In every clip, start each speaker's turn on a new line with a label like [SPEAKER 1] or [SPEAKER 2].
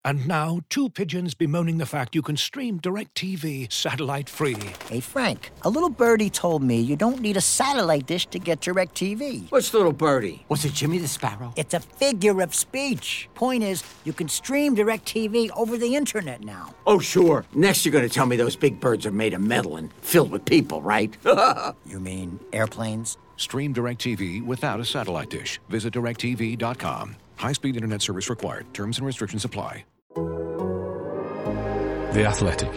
[SPEAKER 1] And now, two pigeons bemoaning the fact you can stream DirecTV satellite-free.
[SPEAKER 2] Hey, Frank, a little birdie told me you don't need a satellite dish to get DirecTV.
[SPEAKER 3] What's little birdie? Was it Jimmy the Sparrow?
[SPEAKER 2] It's a figure of speech. Point is, you can stream DirecTV over the internet now.
[SPEAKER 3] Oh, sure. Next you're gonna tell me those big birds are made of metal and filled with people, right?
[SPEAKER 2] You mean airplanes?
[SPEAKER 1] Stream DirecTV without a satellite dish. Visit DirecTV.com. High-speed internet service required. Terms and restrictions apply.
[SPEAKER 4] The Athletic.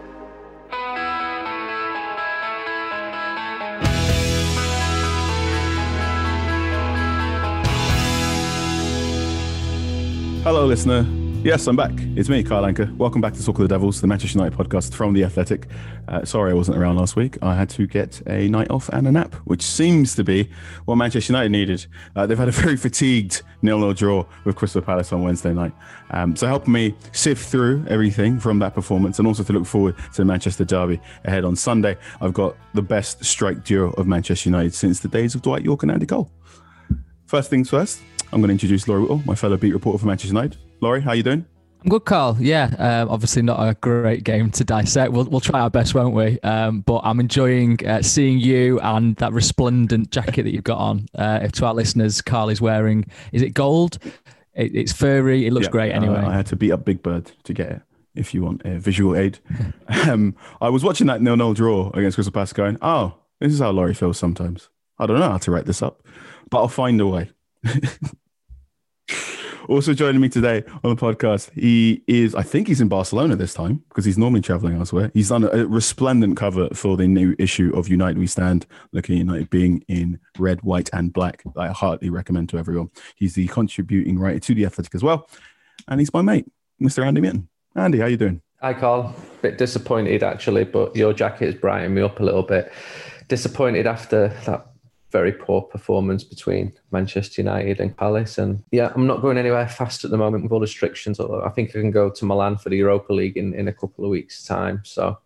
[SPEAKER 5] Hello, listener. Yes, I'm back. It's me, Kyle Anker. Welcome back to Talk of the Devils, the Manchester United podcast from The Athletic. Sorry I wasn't around last week. I had to get a night off and a nap, which seems to be what Manchester United needed. They've had a very fatigued 0-0 draw with Crystal Palace on Wednesday night. So help me sift through everything from that performance and also to look forward to the Manchester derby ahead on Sunday. I've got the best strike duo of Manchester United since the days of Dwight Yorke and Andy Cole. First things first, I'm going to introduce Laurie Whittle, my fellow beat reporter for Manchester United. Laurie, how you doing?
[SPEAKER 6] I'm good, Carl. Yeah, obviously not a great game to dissect. We'll try our best, won't we? But I'm enjoying seeing you and that resplendent jacket that you've got on. To our listeners, Carl is wearing, is it gold? It's furry. It looks great anyway.
[SPEAKER 5] I had to beat up Big Bird to get it, if you want a visual aid. I was watching that 0-0 draw against Crystal Palace going, oh, this is how Laurie feels sometimes. I don't know how to write this up, but I'll find a way. Also joining me today on the podcast, I think he's in Barcelona this time because he's normally traveling elsewhere. He's done a resplendent cover for the new issue of United We Stand, looking at United being in red, white and black. I heartily recommend to everyone. He's the contributing writer to The Athletic as well. And he's my mate, Mr. Andy Mitten. Andy, how you doing?
[SPEAKER 7] Hi, Carl. Bit disappointed, actually, but your jacket is brightening me up a little bit. Disappointed after that very poor performance between Manchester United and Palace. And yeah, I'm not going anywhere fast at the moment with all the restrictions. Although I think I can go to Milan for the Europa League in a couple of weeks' time. So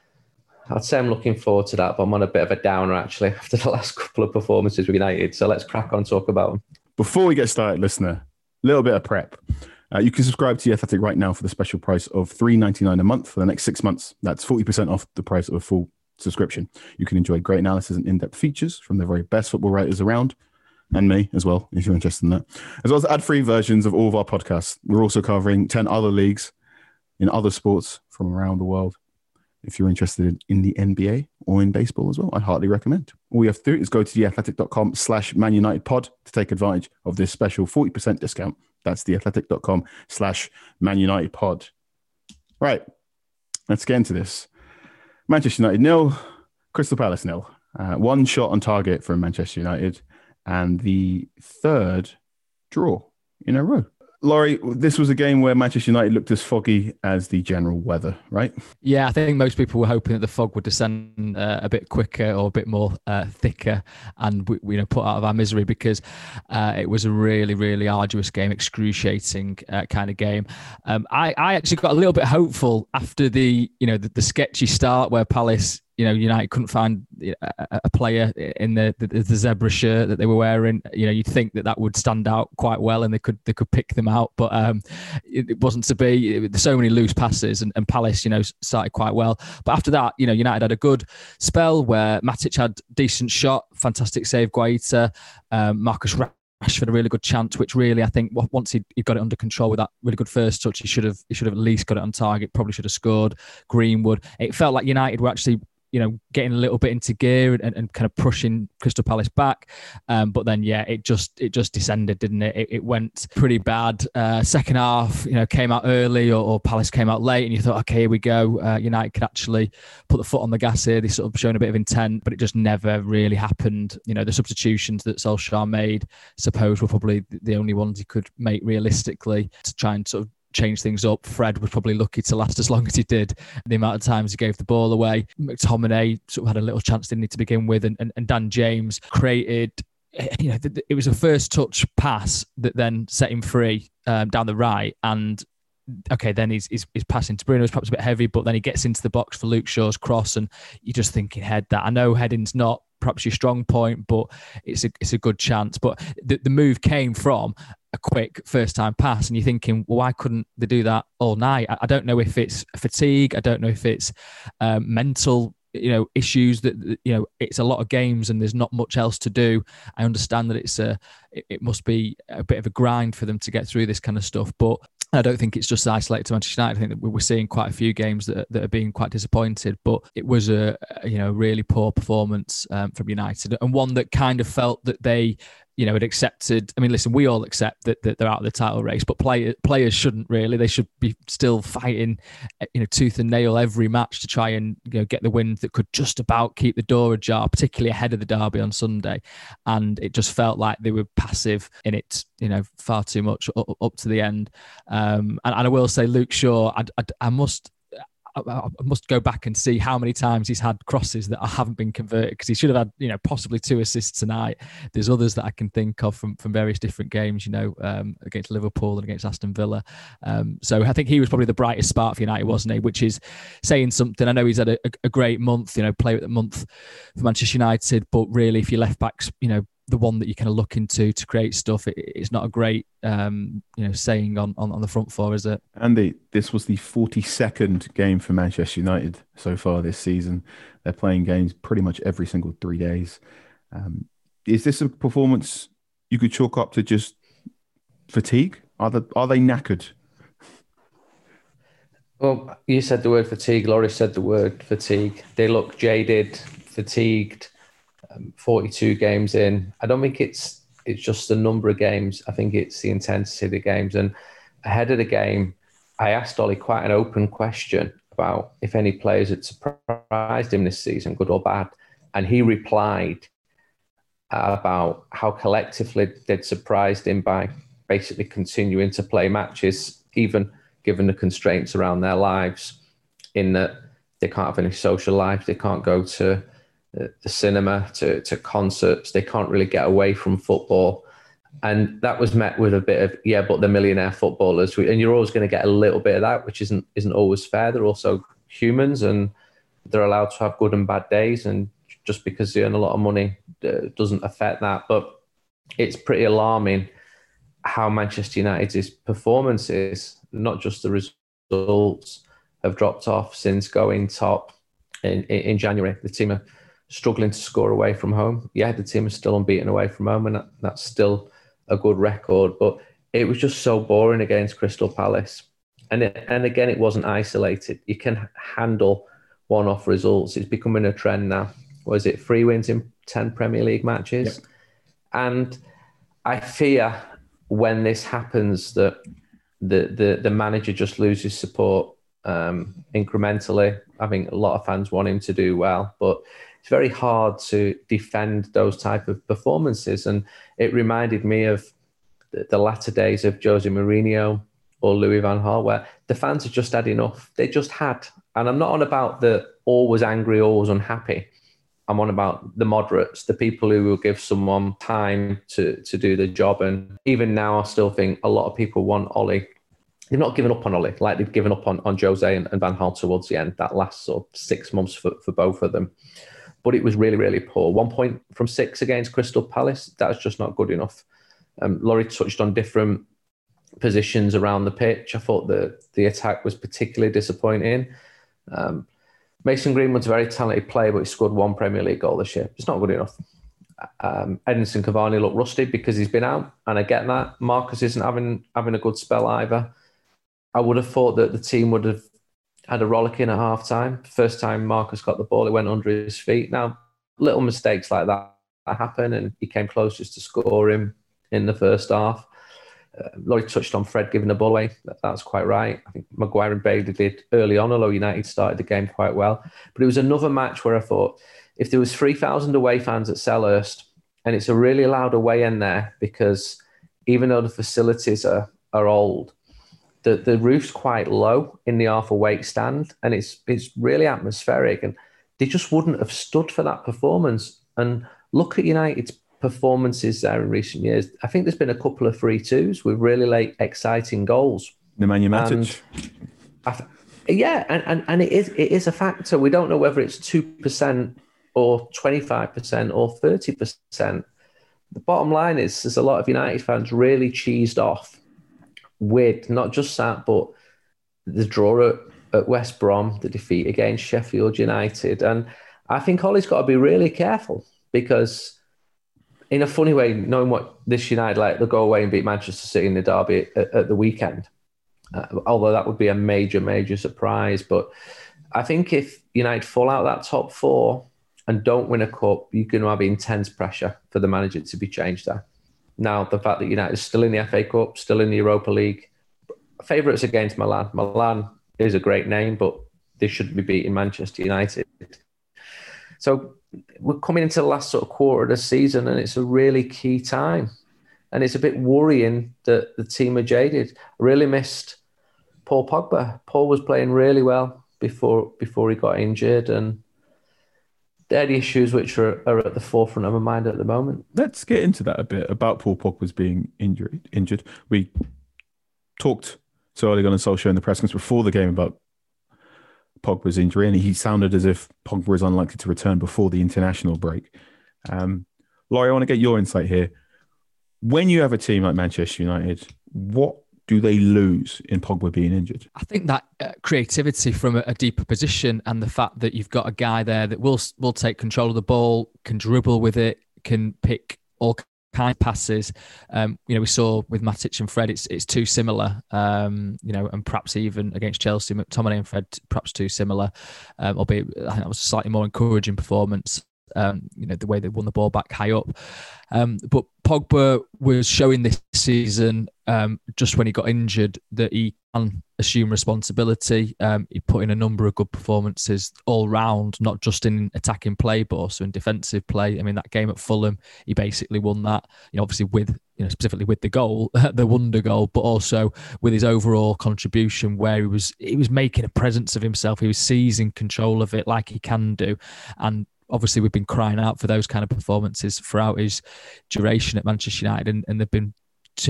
[SPEAKER 7] I'd say I'm looking forward to that, but I'm on a bit of a downer actually after the last couple of performances with United. So let's crack on and talk about them.
[SPEAKER 5] Before we get started, listener, a little bit of prep. You can subscribe to The Athletic right now for the special price of $3.99 a month for the next 6 months. That's 40% off the price of a full subscription. You can enjoy great analysis and in-depth features from the very best football writers around, and me as well, if you're interested in that, as well as ad-free versions of all of our podcasts. We're also covering 10 other leagues in other sports from around the world. If you're interested in the NBA or in baseball as well, I'd heartily recommend. All you have to do is go to theathletic.com/Man United pod to take advantage of this special 40% discount. That's theathletic.com/Man United pod. Right, let's get into this. Manchester United 0, Crystal Palace 0. One shot on target from Manchester United and the third draw in a row. Laurie, this was a game where Manchester United looked as foggy as the general weather, right?
[SPEAKER 6] Yeah, I think most people were hoping that the fog would descend a bit quicker or a bit more thicker and we put out of our misery, because it was a really, really arduous game, excruciating kind of game. I actually got a little bit hopeful after the sketchy start where Palace, United couldn't find a player in the zebra shirt that they were wearing. You'd think that would stand out quite well and they could pick them out, but it wasn't to be. There's so many loose passes and Palace, started quite well. But after that, United had a good spell where Matic had decent shot, fantastic save, Guaita, Marcus Rashford a really good chance, which really I think once he got it under control with that really good first touch, he should have at least got it on target. Probably should have scored. Greenwood. It felt like United were actually getting a little bit into gear and kind of pushing Crystal Palace back. But then, it just descended, didn't it? It went pretty bad. Second half, came out early or Palace came out late and you thought, okay, here we go. United could actually put the foot on the gas here. They sort of shown a bit of intent, but it just never really happened. The substitutions that Solskjaer made, I suppose, were probably the only ones he could make realistically to try and sort of change things up. Fred was probably lucky to last as long as he did. The amount of times he gave the ball away. McTominay sort of had a little chance, didn't he, to begin with, and Dan James created. It was a first touch pass that then set him free down the right, and okay, then he's passing to Bruno. It's perhaps a bit heavy, but then he gets into the box for Luke Shaw's cross, and you're just thinking head that. I know heading's not perhaps your strong point, but it's a good chance. But the move came from a quick first-time pass, and you're thinking, well, why couldn't they do that all night? I don't know if it's fatigue. I don't know if it's mental, issues that, it's a lot of games and there's not much else to do. I understand that it must be a bit of a grind for them to get through this kind of stuff, but I don't think it's just isolated to Manchester United. I think that we're seeing quite a few games that are being quite disappointed, but it was a really poor performance from United, and one that kind of felt that they had accepted. I mean, listen, we all accept that they're out of the title race, but players shouldn't really. They should be still fighting, tooth and nail every match to try and get the win that could just about keep the door ajar, particularly ahead of the derby on Sunday. And it just felt like they were passive in it, far too much up to the end. And I will say, Luke Shaw, I must go back and see how many times he's had crosses that haven't been converted, because he should have had, possibly 2 assists tonight. There's others that I can think of from various different games, against Liverpool and against Aston Villa. So I think he was probably the brightest spark for United, wasn't he? Which is saying something. I know he's had a great month, player of the month for Manchester United, but really, if your left back's, the one that you kind of look into to create stuff, it's not a great, saying on the front four, is it?
[SPEAKER 5] Andy, this was the 42nd game for Manchester United so far this season. They're playing games pretty much every single 3 days. Is this a performance you could chalk up to just fatigue? Are they knackered?
[SPEAKER 7] Well, you said the word fatigue. Laurie said the word fatigue. They look jaded, fatigued. 42 games in. I don't think it's just the number of games. I think it's the intensity of the games. And ahead of the game, I asked Ollie quite an open question about if any players had surprised him this season, good or bad. And he replied about how collectively they'd surprised him by basically continuing to play matches, even given the constraints around their lives, in that they can't have any social lives, they can't go to the cinema, to concerts, they can't really get away from football. And that was met with a bit of, but they're millionaire footballers. And you're always going to get a little bit of that, which isn't always fair. They're also humans and they're allowed to have good and bad days. And just because they earn a lot of money doesn't affect that. But it's pretty alarming how Manchester United's performance is, not just the results, have dropped off since going top in January. The team are struggling to score away from home. Yeah, the team is still unbeaten away from home, and that's still a good record. But it was just so boring against Crystal Palace. And again, it wasn't isolated. You can handle one-off results. It's becoming a trend now. Was it 3 wins in 10 Premier League matches? Yep. And I fear when this happens that the manager just loses support incrementally. I think a lot of fans want him to do well, but it's very hard to defend those type of performances. And it reminded me of the latter days of Jose Mourinho or Louis van Gaal, where the fans had just had enough. They just had. And I'm not on about the always angry, always unhappy. I'm on about the moderates, the people who will give someone time to do the job. And even now, I still think a lot of people want Ollie. They've not given up on Ollie, like they've given up on Jose and Van Gaal towards the end, that last sort of 6 months for both of them. But it was really, really poor. 1 point from 6 against Crystal Palace. That's just not good enough. Laurie touched on different positions around the pitch. I thought the attack was particularly disappointing. Mason Greenwood's a very talented player, but he scored 1 Premier League goal this year. It's not good enough. Edinson Cavani looked rusty because he's been out, and I get that. Marcus isn't having a good spell either. I would have thought that the team would have had a rollicking at half-time. First time Marcus got the ball, it went under his feet. Now, little mistakes like that happen, and he came close just to score him in the first half. Laurie touched on Fred giving the ball away. That's quite right. I think Maguire and Bailey did early on, although United started the game quite well. But it was another match where I thought, if there was 3,000 away fans at Selhurst, and it's a really loud away end there, because even though the facilities are old, the roof's quite low in the Arthur Wake stand, and it's really atmospheric, and they just wouldn't have stood for that performance. And look at United's performances there in recent years. I think there's been a couple of 3-2s with really late, exciting goals.
[SPEAKER 5] Nemanja Matic.
[SPEAKER 7] And it is a factor. We don't know whether it's 2% or 25% or 30%. The bottom line is there's a lot of United fans really cheesed off with not just that, but the draw at West Brom, the defeat against Sheffield United. And I think Ollie's got to be really careful because in a funny way, knowing what this United like, they'll go away and beat Manchester City in the derby at the weekend. Although that would be a major, major surprise. But I think if United fall out that top four and don't win a cup, you're going to have intense pressure for the manager to be changed there. Now, the fact that United is still in the FA Cup, still in the Europa League, favourites against Milan. Milan is a great name, but they shouldn't be beating Manchester United. So we're coming into the last sort of quarter of the season, and it's a really key time. And it's a bit worrying that the team are jaded. I really missed Paul Pogba. Paul was playing really well before he got injured, and they're the issues which are at the forefront of my mind at the moment.
[SPEAKER 5] Let's get into that a bit about Paul Pogba's being injured. We talked to Ole Gunnar Solskjaer in the press conference before the game about Pogba's injury, and he sounded as if Pogba is unlikely to return before the international break. Laurie, I want to get your insight here. When you have a team like Manchester United, what do they lose in Pogba being injured?
[SPEAKER 6] I think that creativity from a deeper position and the fact that you've got a guy there that will take control of the ball, can dribble with it, can pick all kind of passes. We saw with Matic and Fred, it's too similar. And perhaps even against Chelsea, McTominay and Fred perhaps too similar. Albeit I think that was a slightly more encouraging performance. The way they won the ball back high up. But Pogba was showing this season, just when he got injured, that he can assume responsibility. He put in a number of good performances all round, not just in attacking play, but also in defensive play. I mean, that game at Fulham, he basically won that, obviously with, specifically with the goal, the wonder goal, but also with his overall contribution where he was making a presence of himself. He was seizing control of it like he can do. And obviously, we've been crying out for those kind of performances throughout his duration at Manchester United, and they've been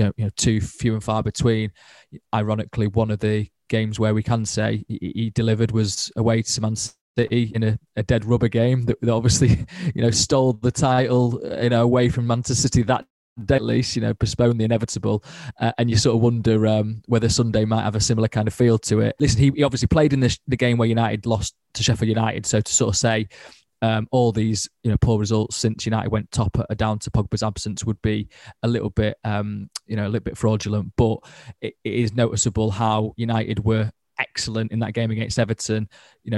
[SPEAKER 6] too few and far between. Ironically, one of the games where we can say he delivered was away to Man City in a dead rubber game that obviously stole the title away from Manchester City that day, at least, postpone the inevitable. And you sort of wonder whether Sunday might have a similar kind of feel to it. Listen, he obviously played in the game where United lost to Sheffield United, so to sort of say all these poor results since United went top are down to Pogba's absence would be a little bit a little bit fraudulent, but it is noticeable how United were excellent in that game against Everton.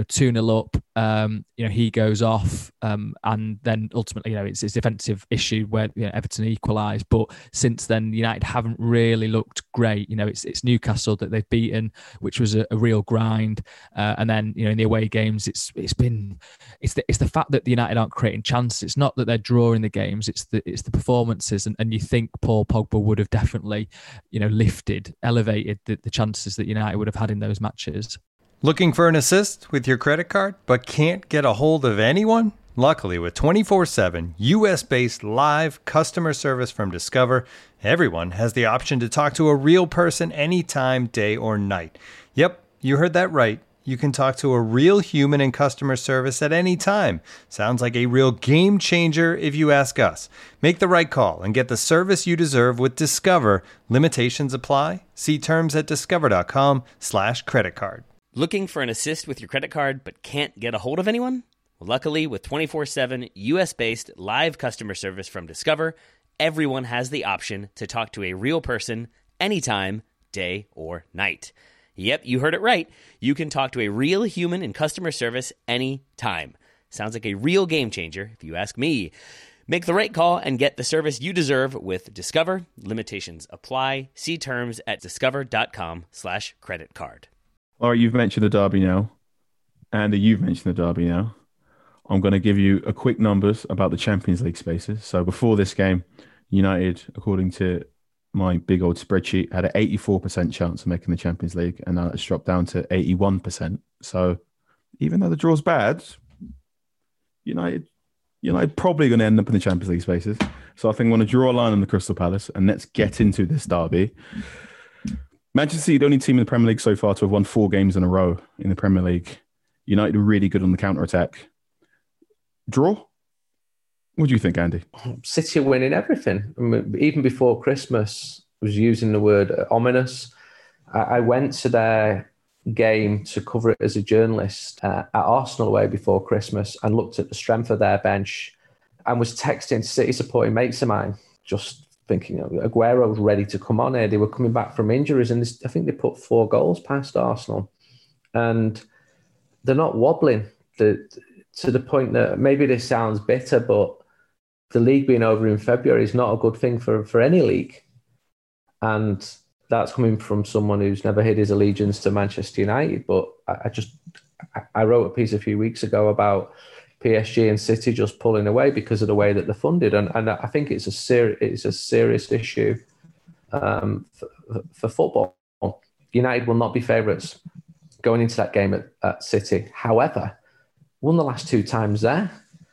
[SPEAKER 6] 2-0 up, he goes off, and then ultimately, it's his defensive issue where Everton equalised. But since then, United haven't really looked great. It's Newcastle that they've beaten, which was a real grind, and then in the away games, it's the fact that the United aren't creating chances. It's not that they're drawing the games. It's the performances, and you think Paul Pogba would have definitely elevated the chances that United would have had in those matches.
[SPEAKER 4] Looking for an assist with your credit card but can't get a hold of anyone? Luckily, with 24/7 US-based live customer service from Discover, everyone has the option to talk to a real person anytime, day or night. Yep, you heard that right. You can talk to a real human in customer service at any time. Sounds like a real game changer if you ask us. Make the right call and get the service you deserve with Discover. Limitations apply. See terms at discover.com/creditcard.
[SPEAKER 8] Looking for an assist with your credit card but can't get a hold of anyone? Well, luckily, with 24/7 US-based live customer service from Discover, everyone has the option to talk to a real person anytime, day or night. Yep, you heard it right. You can talk to a real human in customer service anytime. Sounds like a real game changer, if you ask me. Make the right call and get the service you deserve with Discover. Limitations apply. See terms at discover.com/creditcard.
[SPEAKER 5] All right, you've mentioned the derby now. Andy, you've mentioned the derby now. I'm going to give you a quick numbers about the Champions League spaces. So before this game, United, according to my big old spreadsheet, had an 84% chance of making the Champions League, and now it's dropped down to 81%. So even though the draw's bad, United probably going to end up in the Champions League spaces. So I think I want to draw a line on the Crystal Palace, and let's get into this derby. Manchester City, the only team in the Premier League so far to have won 4 games in a row in the Premier League. United are really good on the counter-attack. Draw? What do you think, Andy?
[SPEAKER 7] City winning everything. I mean, even before Christmas, I was using the word ominous. I went to their game to cover it as a journalist at Arsenal away before Christmas and looked at the strength of their bench and was texting City supporting mates of mine, just thinking, Aguero's ready to come on here. They were coming back from injuries, and I think they put 4 goals past Arsenal. And they're not wobbling to the point that maybe this sounds bitter, but the league being over in February is not a good thing for any league. And that's coming from someone who's never hid his allegiance to Manchester United. But I wrote a piece a few weeks ago about PSG and City just pulling away because of the way that they're funded. And I think it's a serious issue for football. United will not be favourites going into that game at City. However, won the last 2 times there.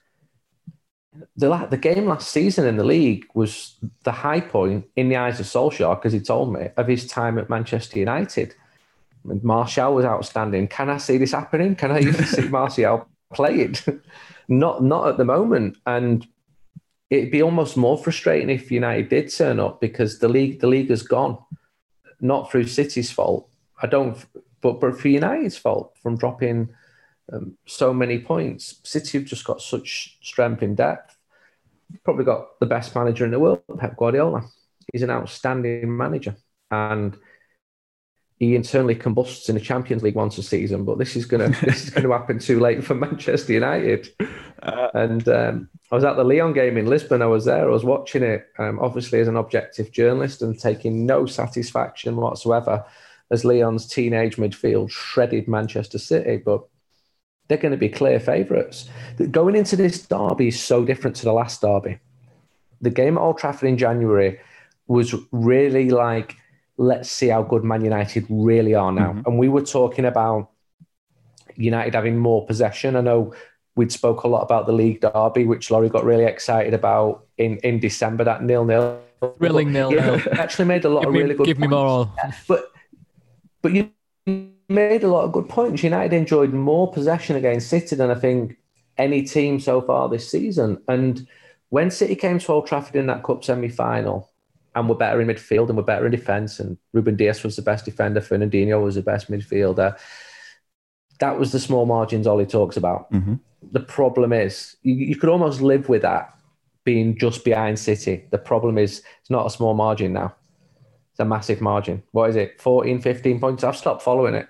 [SPEAKER 7] The game last season in the league was the high point in the eyes of Solskjaer, because he told me, of his time at Manchester United. I mean, Martial was outstanding. Can I see this happening? Can I even see Martial play it? Not at the moment. And it'd be almost more frustrating if United did turn up, because the league has gone, not through City's fault. But for United's fault, from dropping so many points. City have just got such strength in depth. Probably got the best manager in the world, Pep Guardiola. He's an outstanding manager, and he internally combusts in the Champions League once a season. But this is going to happen too late for Manchester United. And I was at the Lyon game in Lisbon. I was there. I was watching it, obviously as an objective journalist, and taking no satisfaction whatsoever as Lyon's teenage midfield shredded Manchester City. But they're going to be clear favourites. Going into this derby is so different to the last derby. The game at Old Trafford in January was really like, let's see how good Man United really are now. Mm-hmm. And we were talking about United having more possession. I know we'd spoke a lot about the league derby, which Laurie got really excited about in December, that 0-0.
[SPEAKER 6] Thrilling 0-0.
[SPEAKER 7] Actually made a lot of really good
[SPEAKER 6] points. Give me more.
[SPEAKER 7] But you made a lot of good points. United enjoyed more possession against City than I think any team so far this season. And when City came to Old Trafford in that Cup semi-final and were better in midfield and were better in defence, and Ruben Dias was the best defender, Fernandinho was the best midfielder, that was the small margins Ollie talks about. Mm-hmm. The problem is, you could almost live with that being just behind City. The problem is, it's not a small margin now. It's a massive margin. What is it? 14, 15 points? I've stopped following it.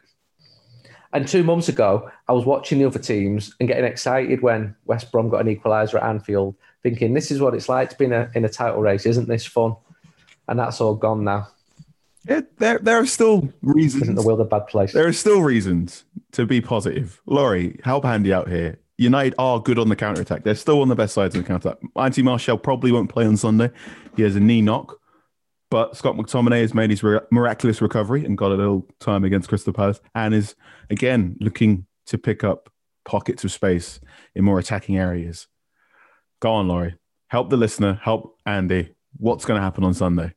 [SPEAKER 7] And 2 months ago, I was watching the other teams and getting excited when West Brom got an equaliser at Anfield, thinking, this is what it's like to be in a title race. Isn't this fun? And that's all gone now.
[SPEAKER 5] Yeah, there are still reasons.
[SPEAKER 7] Isn't the world a bad place?
[SPEAKER 5] There are still reasons to be positive. Laurie, help Andy out here. United are good on the counter-attack. They're still on the best sides of the counter-attack. Anthony Martial probably won't play on Sunday. He has a knee knock. But Scott McTominay has made his miraculous recovery and got a little time against Crystal Palace, and is, again, looking to pick up pockets of space in more attacking areas. Go on, Laurie. Help the listener. Help Andy. What's going to happen on Sunday?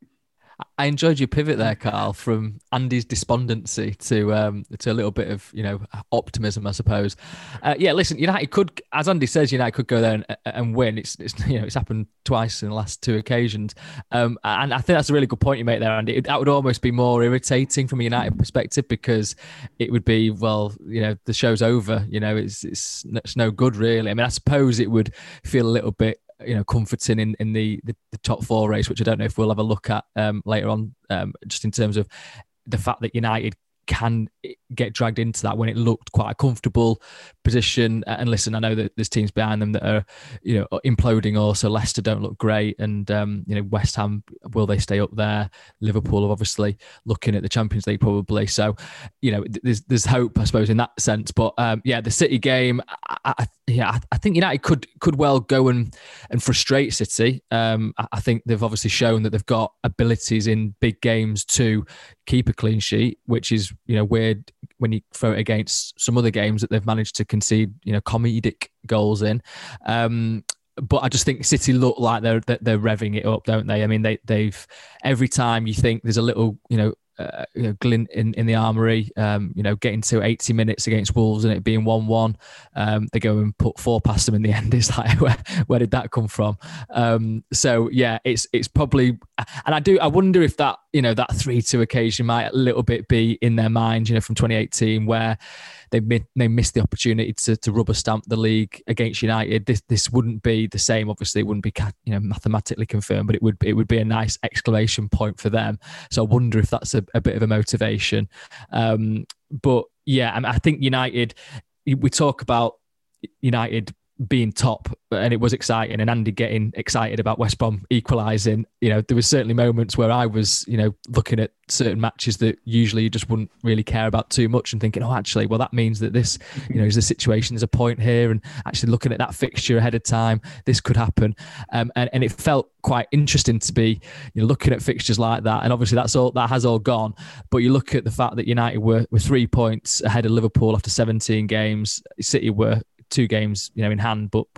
[SPEAKER 6] I enjoyed your pivot there, Carl, from Andy's despondency to a little bit of optimism, I suppose. Listen, United could, as Andy says, United could go there and win. It's happened twice in the last 2 occasions, and I think that's a really good point you make there, Andy. That would almost be more irritating from a United perspective, because it would be, the show's over. It's no good, really. I mean, I suppose it would feel a little bit comforting in the top 4 race, which I don't know if we'll have a look at later on, just in terms of the fact that United can get dragged into that when it looked quite a comfortable position. And listen, I know that there's teams behind them that are, imploding also. Leicester don't look great. And, West Ham, will they stay up there? Liverpool are obviously looking at the Champions League probably. So, there's hope, I suppose, in that sense. But the City game, I think United could well go and frustrate City. I think they've obviously shown that they've got abilities in big games to keep a clean sheet, which is, weird when you throw it against some other games that they've managed to concede, comedic goals in. But I just think City look like they're revving it up, don't they? I mean, they've every time you think there's a little, glint in the armoury, getting to 80 minutes against Wolves and it being 1-1. They go and put 4 past them in the end. It's like, where did that come from? So yeah, it's probably, and I wonder if that, that 3-2 occasion might a little bit be in their mind, from 2018, where they missed the opportunity to rubber stamp the league against United. This wouldn't be the same. Obviously, it wouldn't be mathematically confirmed, but it would be a nice exclamation point for them. So I wonder if that's a bit of a motivation. But yeah, I think United. We talk about United being top, and it was exciting, and Andy getting excited about West Brom equalising. There were certainly moments where I was, looking at certain matches that usually you just wouldn't really care about too much and thinking, actually, well, that means that this, is the situation, there's a point here, and actually looking at that fixture ahead of time, this could happen. And it felt quite interesting to be, looking at fixtures like that. And obviously that has all gone. But you look at the fact that United were 3 points ahead of Liverpool after 17 games. City were 2 games, in hand, but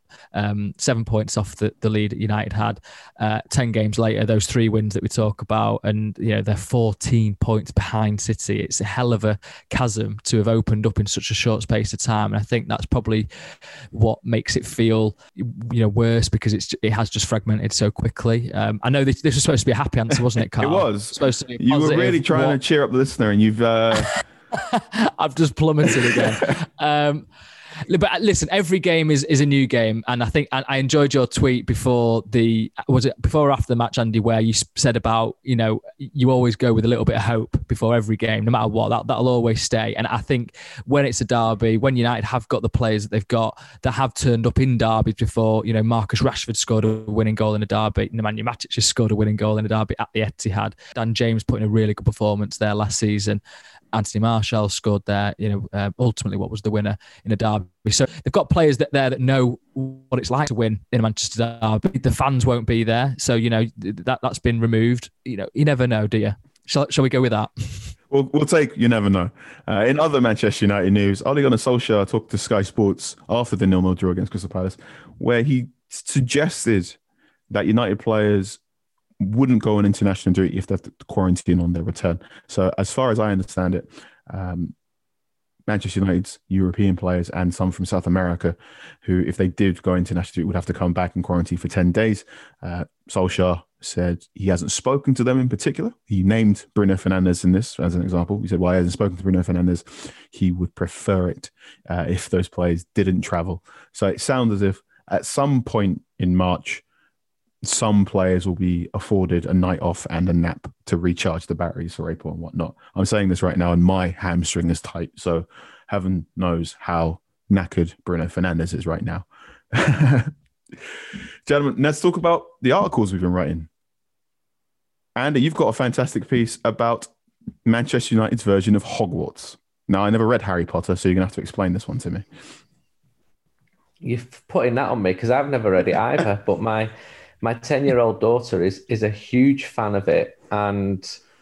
[SPEAKER 6] 7 points off the lead that United had. 10 games later, those 3 wins that we talk about, and they're 14 points behind City. It's a hell of a chasm to have opened up in such a short space of time, and I think that's probably what makes it feel worse, because it has just fragmented so quickly. I know this was supposed to be a happy answer, wasn't it, Carl?
[SPEAKER 5] It was
[SPEAKER 6] supposed to be
[SPEAKER 5] you were really trying to cheer up the listener, and you've
[SPEAKER 6] I've just plummeted again. But listen, every game is a new game, and I think I enjoyed your tweet before or after the match, Andy, where you said about you always go with a little bit of hope before every game, no matter what. That'll always stay. And I think when it's a derby, when United have got the players that they've got that have turned up in derbies before, Marcus Rashford scored a winning goal in a derby, Nemanja Matic just scored a winning goal in a derby at the Etihad, Dan James put in a really good performance there last season. Anthony Martial scored there, ultimately what was the winner in a derby. So they've got players that know what it's like to win in a Manchester derby. The fans won't be there. So, that's been removed. You never know, do you? Shall we go with that?
[SPEAKER 5] We'll take you never know. In other Manchester United news, Ole Gunnar Solskjaer talked to Sky Sports after the 0-0 draw against Crystal Palace, where he suggested that United players wouldn't go on international duty if they have to quarantine on their return. So as far as I understand it, Manchester United's European players and some from South America, who, if they did go international duty, would have to come back and quarantine for 10 days. Solskjaer said he hasn't spoken to them in particular. He named Bruno Fernandes in this as an example. He said, he hasn't spoken to Bruno Fernandes. He would prefer it if those players didn't travel. So it sounds as if at some point in March, some players will be afforded a night off and a nap to recharge the batteries for April and whatnot. I'm saying this right now and my hamstring is tight. So heaven knows how knackered Bruno Fernandes is right now. Gentlemen, let's talk about the articles we've been writing. Andy, you've got a fantastic piece about Manchester United's version of Hogwarts. Now, I never read Harry Potter, so you're going to have to explain this one to me.
[SPEAKER 7] You're putting that on me because I've never read it either, but my 10-year-old daughter is a huge fan of it, and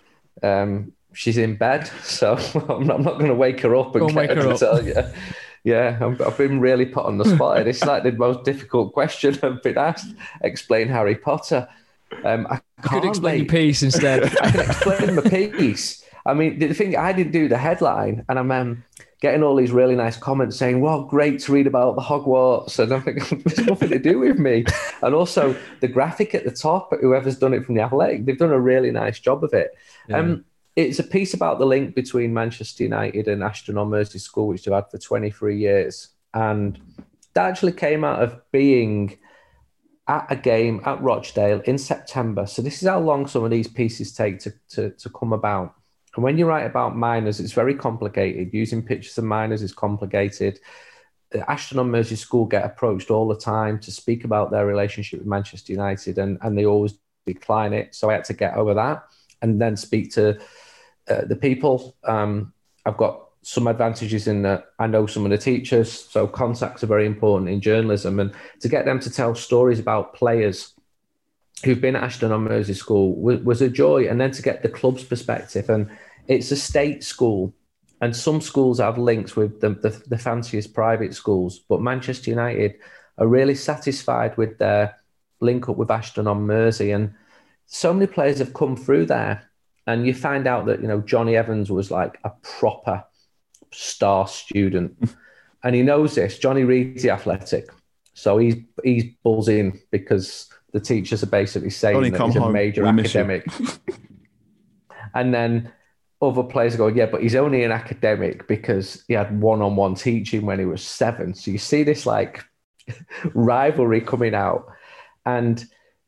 [SPEAKER 7] she's in bed, so I'm not going to wake her up and get her to tell you. Yeah, I've been really put on the spot, and it's like the most difficult question I've been asked. Explain Harry Potter. I
[SPEAKER 6] could explain your piece instead.
[SPEAKER 7] I can explain my piece. I mean, the thing, I didn't do the headline, and I'm getting all these really nice comments saying, well, great to read about the Hogwarts. And I'm thinking, there's nothing to do with me. And also the graphic at the top, whoever's done it from The Athletic, they've done a really nice job of it. Yeah. It's a piece about the link between Manchester United and Ashton-on-Mersey School, which they've had for 23 years. And that actually came out of being at a game at Rochdale in September. So this is how long some of these pieces take to come about. And when you write about minors, it's very complicated. Using pictures of minors is complicated. Ashton-on-Mersey School get approached all the time to speak about their relationship with Manchester United, and they always decline it. So I had to get over that and then speak to the people. I've got some advantages in that I know some of the teachers, so contacts are very important in journalism. And to get them to tell stories about players who've been at Ashton-on-Mersey School was a joy. And then to get the club's perspective. And it's a state school, and some schools have links with the fanciest private schools, but Manchester United are really satisfied with their link up with Ashton-on-Mersey. And so many players have come through there And you find out that, Johnny Evans was like a proper star student. And he knows this. Johnny reads The Athletic. So he's buzzing because the teachers are basically saying that he's a major academic. And then other players go, yeah, but he's only an academic because he had one-on-one teaching when he was 7. So you see this like rivalry coming out. And,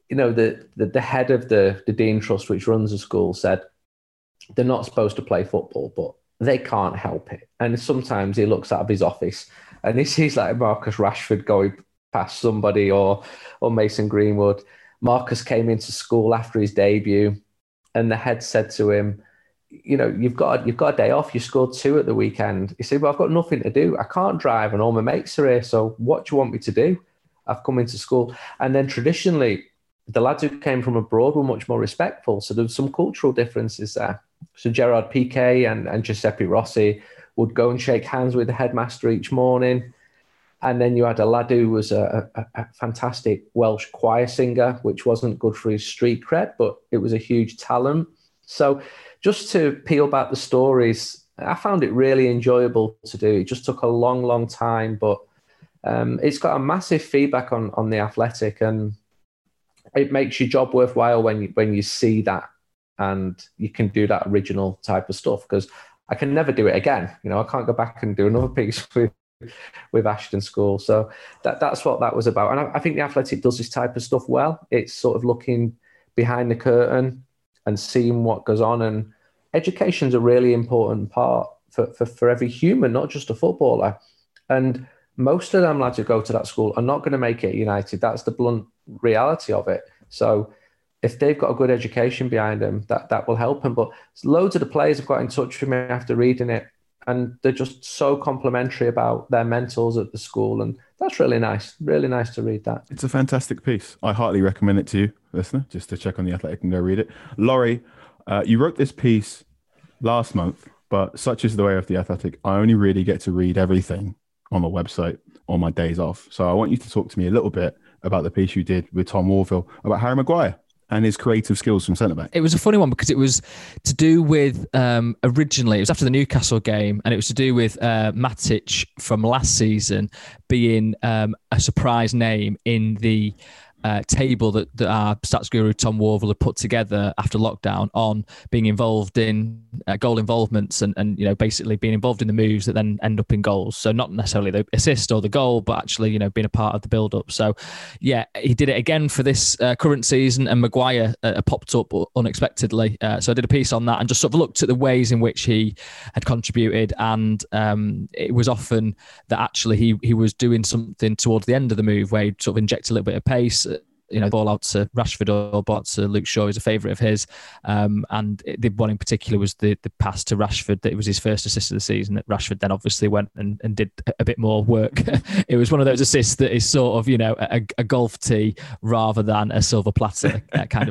[SPEAKER 7] the head of the Dean Trust, which runs the school, said they're not supposed to play football, but they can't help it. And sometimes he looks out of his office and he sees like Marcus Rashford going past somebody or Mason Greenwood. Marcus came into school after his debut and the head said to him, you've got a day off. You scored 2 at the weekend. He said, well, I've got nothing to do. I can't drive and all my mates are here. So what do you want me to do? I've come into school. And then traditionally, the lads who came from abroad were much more respectful. So there was some cultural differences there. So Gerard Piqué and Giuseppe Rossi would go and shake hands with the headmaster each morning. And then you had a lad who was a fantastic Welsh choir singer, which wasn't good for his street cred, but it was a huge talent. So just to peel back the stories, I found it really enjoyable to do. It just took a long, long time, but it's got a massive feedback on The Athletic, and it makes your job worthwhile when you see that and you can do that original type of stuff, because I can never do it again. I can't go back and do another piece with Ashton School. So that's what that was about. And I think The Athletic does this type of stuff well. It's sort of looking behind the curtain and seeing what goes on. And education's a really important part for every human, not just a footballer. And most of them lads who go to that school are not going to make it at United. That's the blunt reality of it. So if they've got a good education behind them, that will help them. But loads of the players have got in touch with me after reading it, and they're just so complimentary about their mentors at the school. And that's really nice to read that.
[SPEAKER 5] It's a fantastic piece. I heartily recommend it to you, listener, just to check on The Athletic and go read it. Laurie, you wrote this piece last month, but such is the way of The Athletic, I only really get to read everything on the website on my days off. So I want you to talk to me a little bit about the piece you did with Tom Warville about Harry Maguire and his creative skills from centre-back.
[SPEAKER 6] It was a funny one because it was to do with, originally, it was after the Newcastle game, and it was to do with Matic from last season being a surprise name in the table that our stats guru Tom Warville had put together after lockdown on being involved in goal involvements and basically being involved in the moves that then end up in goals. So not necessarily the assist or the goal, but actually being a part of the build up. So yeah, he did it again for this current season, and Maguire popped up unexpectedly. So I did a piece on that and just sort of looked at the ways in which he had contributed, and it was often that actually he was doing something towards the end of the move where he'd sort of inject a little bit of pace. Ball out to Rashford or ball out to Luke Shaw is a favourite of his. And the one in particular was the pass to Rashford. That it was his first assist of the season that Rashford then obviously went and did a bit more work. It was one of those assists that is sort of, a golf tee rather than a silver platter kind of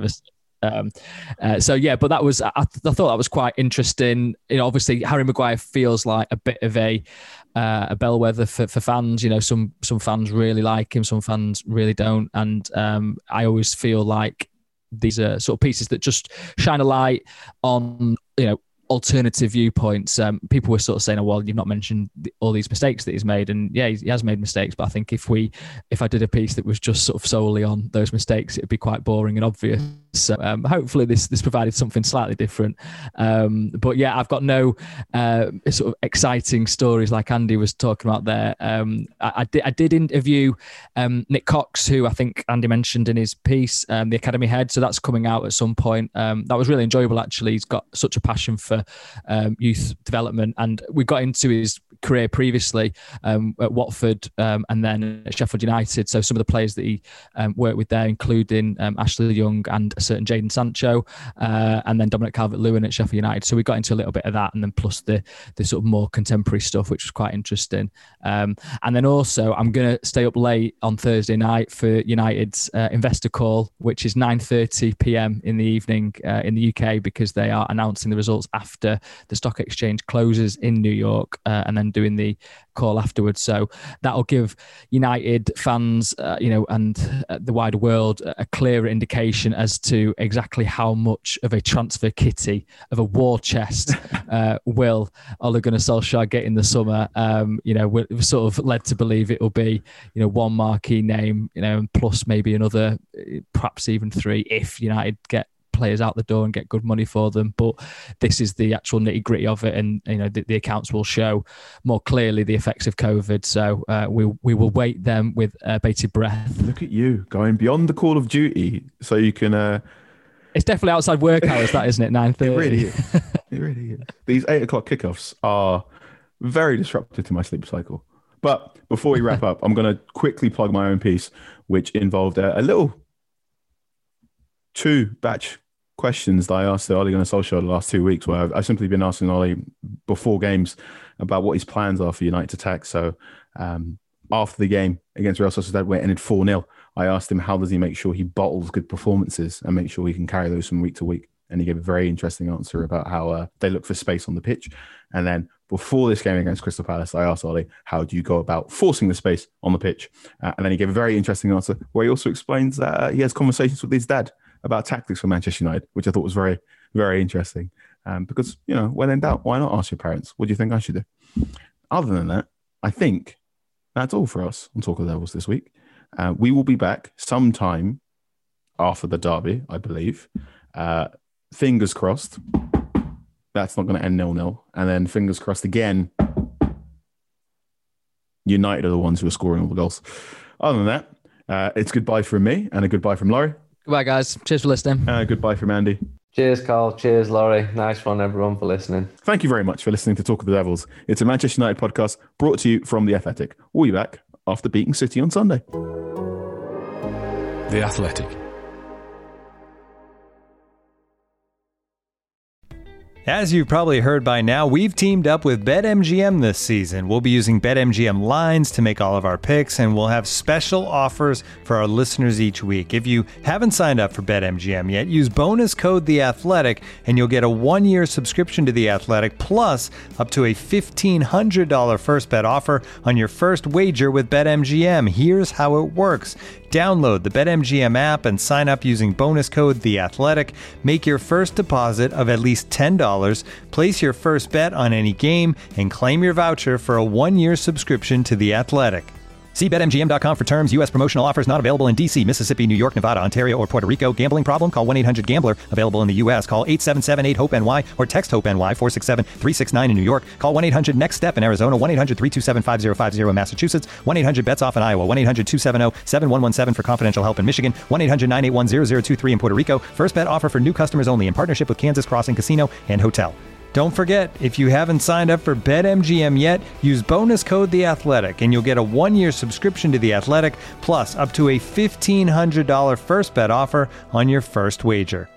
[SPEAKER 6] a So yeah, but that was, I thought that was quite interesting. Obviously Harry Maguire feels like a bit of a bellwether for fans. Some fans really like him, some fans really don't, and I always feel like these are sort of pieces that just shine a light on alternative viewpoints. People were sort of saying, oh, well, you've not mentioned all these mistakes that he's made, and yeah, he has made mistakes, but I think if I did a piece that was just sort of solely on those mistakes, it'd be quite boring and obvious. So hopefully this provided something slightly different. But yeah, I've got no sort of exciting stories like Andy was talking about there. I did interview Nick Cox, who I think Andy mentioned in his piece, the Academy head. So that's coming out at some point. That was really enjoyable, actually. He's got such a passion for youth development, and we got into his career previously at Watford and then at Sheffield United. So some of the players that he worked with there, including Ashley Young and a certain Jadon Sancho, and then Dominic Calvert-Lewin at Sheffield United. So we got into a little bit of that, and then plus the sort of more contemporary stuff, which was quite interesting. And then also I'm going to stay up late on Thursday night for United's investor call, which is 9:30 p.m. in the evening in the UK, because they are announcing the results after the stock exchange closes in New York, and then and doing the call afterwards. So that'll give United fans, and the wider world a clearer indication as to exactly how much of a transfer kitty, of a war chest, will Ole Gunnar Solskjaer get in the summer. We're sort of led to believe it will be, one marquee name, and plus maybe another, perhaps even 3 if United get players out the door and get good money for them. But this is the actual nitty gritty of it, and the accounts will show more clearly the effects of COVID. So we will wait them with bated breath.
[SPEAKER 5] Look at you going beyond the Call of Duty, so you can.
[SPEAKER 6] It's definitely outside work hours, that isn't it? 9:30.
[SPEAKER 5] It really is. It really is. These 8 o'clock kickoffs are very disruptive to my sleep cycle. But before we wrap up, I'm going to quickly plug my own piece, which involved a little 2-batch questions that I asked Ole Gunnar Solskjaer the last 2 weeks, where I've simply been asking Ole before games about what his plans are for United's attack. So after the game against Real Sociedad, where it ended 4-0, I asked him how does he make sure he bottles good performances and make sure he can carry those from week to week. And he gave a very interesting answer about how they look for space on the pitch. And then before this game against Crystal Palace, I asked Ole, how do you go about forcing the space on the pitch? And then he gave a very interesting answer where he also explains that he has conversations with his dad about tactics for Manchester United, which I thought was very, very interesting. Because, when in doubt, why not ask your parents? What do you think I should do? Other than that, I think that's all for us on Talk of the Devils this week. We will be back sometime after the derby, I believe. Fingers crossed. That's not going to end 0-0. And then fingers crossed again, United are the ones who are scoring all the goals. Other than that, it's goodbye from me and a goodbye from Laurie.
[SPEAKER 6] Goodbye, guys. Cheers for listening.
[SPEAKER 5] Goodbye from Andy.
[SPEAKER 7] Cheers, Carl. Cheers, Laurie. Nice one, everyone, for listening.
[SPEAKER 5] Thank you very much for listening to Talk of the Devils. It's a Manchester United podcast brought to you from The Athletic. We'll be back after beating City on Sunday.
[SPEAKER 1] The Athletic.
[SPEAKER 4] As you've probably heard by now, we've teamed up with BetMGM this season. We'll be using BetMGM lines to make all of our picks, and we'll have special offers for our listeners each week. If you haven't signed up for BetMGM yet, use bonus code THEATHLETIC, and you'll get a 1-year subscription to The Athletic, plus up to a $1,500 first bet offer on your first wager with BetMGM. Here's how it works. Download the BetMGM app and sign up using bonus code THEATHLETIC. Make your first deposit of at least $10, place your first bet on any game, and claim your voucher for a 1-year subscription to The Athletic. See BetMGM.com for terms. U.S. promotional offers not available in D.C., Mississippi, New York, Nevada, Ontario, or Puerto Rico. Gambling problem? Call 1-800-GAMBLER. Available in the U.S. Call 877-8-HOPE-NY or text HOPE-NY 467-369 in New York. Call 1-800-NEXT-STEP in Arizona. 1-800-327-5050 in Massachusetts. 1-800-BETS-OFF in Iowa. 1-800-270-7117 for confidential help in Michigan. 1-800-981-0023 in Puerto Rico. First bet offer for new customers only in partnership with Kansas Crossing Casino and Hotel. Don't forget, if you haven't signed up for BetMGM yet, use bonus code THEATHLETIC and you'll get a 1-year subscription to The Athletic, plus up to a $1,500 first bet offer on your first wager.